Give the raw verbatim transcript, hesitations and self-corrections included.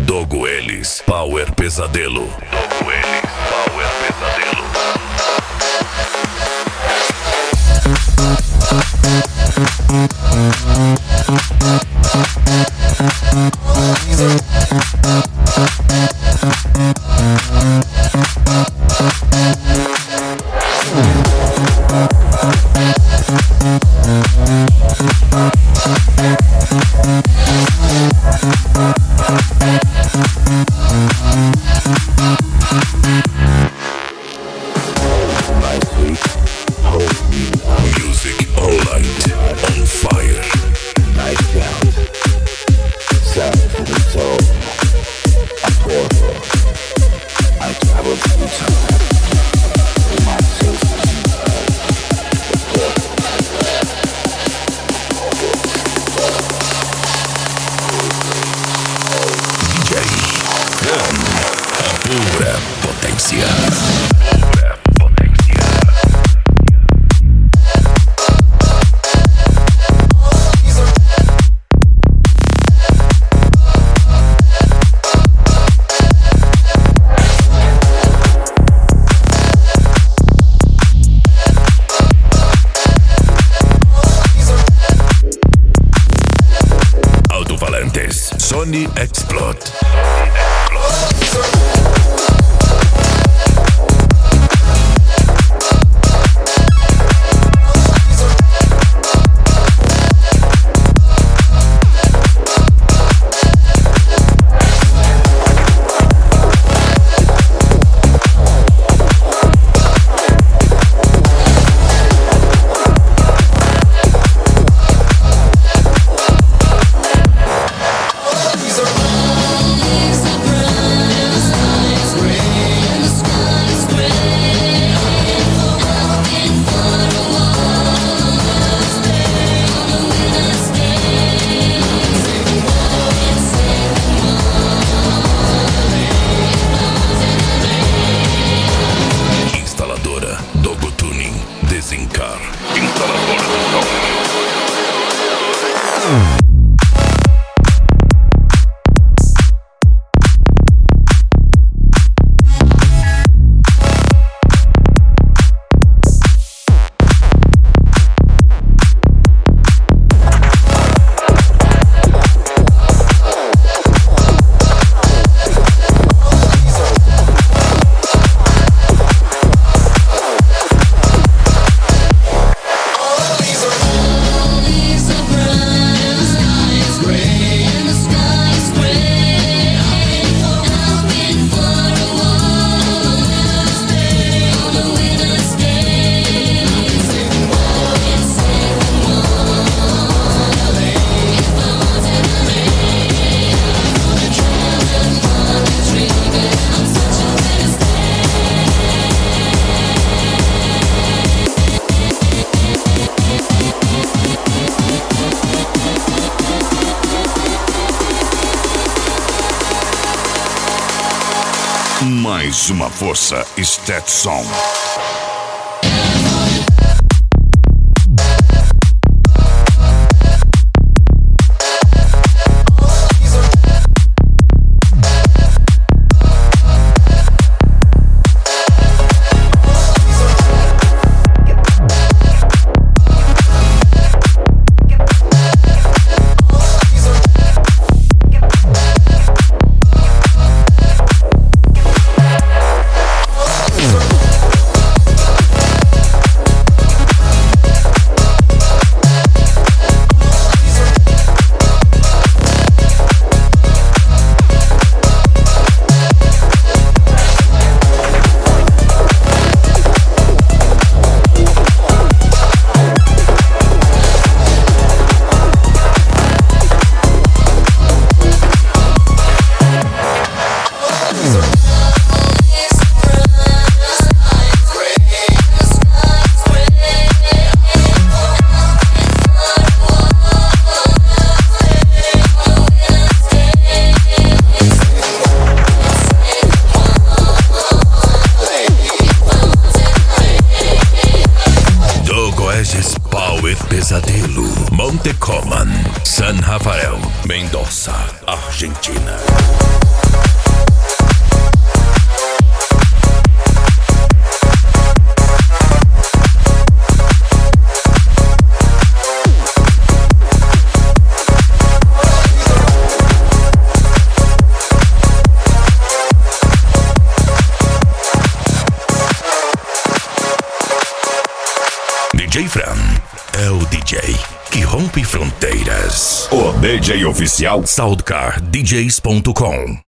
Dogo Elis, Power Pesadelo. Dogo Elis, Power Pesadelo. Music all night, on fire. Nightbound, sound for the soul, a portal. I travel through time, through my senses and love. The portal, D J com a pura potência. Sony Explode. Desencar. Instaladora do som. Mais uma força Stetson. Pesadelo, Montecoman, San Rafael, Mendoza, Argentina. J Fran é o D J que rompe fronteiras. O D J oficial Soundcar D Js ponto com.